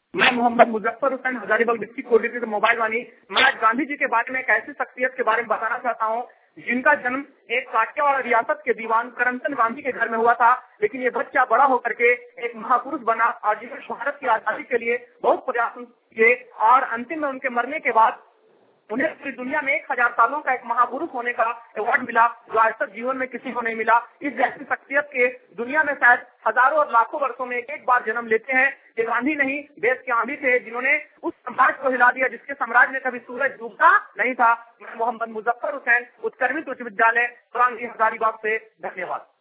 मैं Mohammad Muzaffar Hussain Hazaribagh district coordinator mobile Vaani. मैं आज गांधी जी के बारे में एक ऐसी शख्सियत के बारे में बताना चाहता हूँ जिनका जन्म एक काठियावाड़ रियासत के दीवान करमचंद गांधी के घर में हुआ था, लेकिन ये बच्चा बड़ा होकर के एक महापुरुष बना और जिन्होंने भारत की आजादी के लिए बहुत प्रयास किए और अंतिम में उनके मरने के बाद उन्हें पूरी दुनिया में 1000 सालों का एक महापुरुष होने का अवार्ड मिला, जो आज तक जीवन में किसी को नहीं मिला। इस जैसी शख्सियत के दुनिया में शायद हजारों और लाखों वर्षों में एक बार जन्म लेते हैं। ये गांधी नहीं, देश के आंधी थे जिन्होंने उस समाज को हिला दिया जिसके साम्राज्य में कभी सूरज डूबता नहीं था। मैं मोहम्मद मुजफ्फर हुसैन, उत्कर्मित उच्च विद्यालय, हजारीबाग से। धन्यवाद।